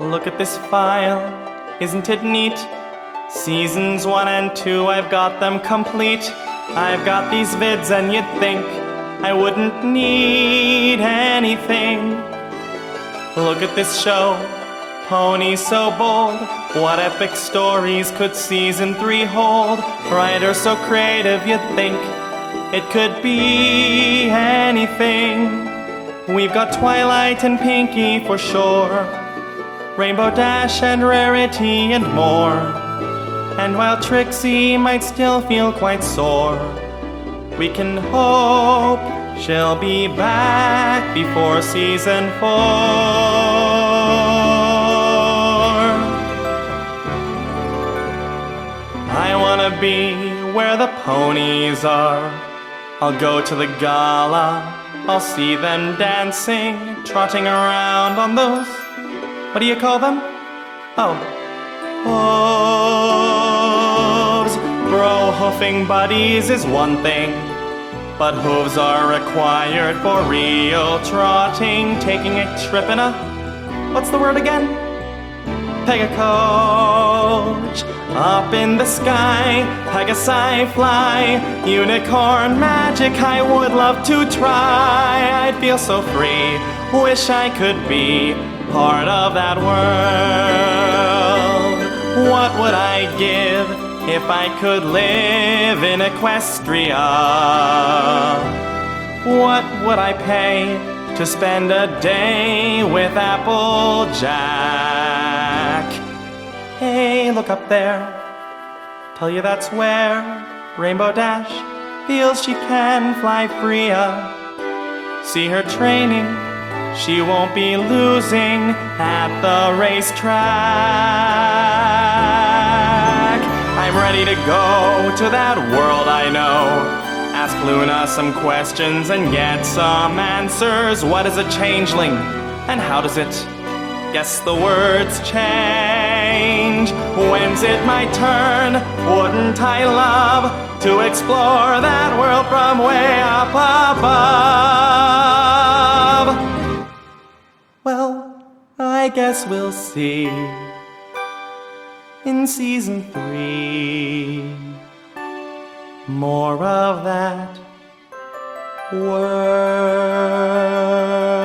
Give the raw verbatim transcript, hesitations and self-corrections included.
Look at this file, isn't it neat? Seasons one and two, I've got them complete. I've got these vids and you'd think I wouldn't need anything. Look at this show, Pony So Bold. What epic stories could season three hold? Writers so creative you'd think it could be anything. We've got Twilight and Pinky for sure, Rainbow Dash and Rarity and more. And while Trixie might still feel quite sore, we can hope she'll be back before season four. I wanna be where the ponies are. I'll go to the gala, I'll see them dancing, trotting around on those, what do you call them? Oh, hooves. Bro hoofing buddies is one thing, but hooves are required for real trotting. Taking a trip in a, what's the word again? Pegacoach. Up in the sky, Pegasi fly, unicorn magic I would love to try. I'd feel so free, wish I could be part of that world. What would I give if I could live in Equestria? What would I pay to spend a day with Applejack? Hey, look up there, tell you that's where Rainbow Dash feels she can fly freer. See her training, she won't be losing at the racetrack. I'm ready to go to that world I know, ask Luna some questions and get some answers. What is a changeling, and how does it guess the words change? When's it my turn? Wouldn't I love to explore that world from way up above? Well, I guess we'll see in season three more of that world.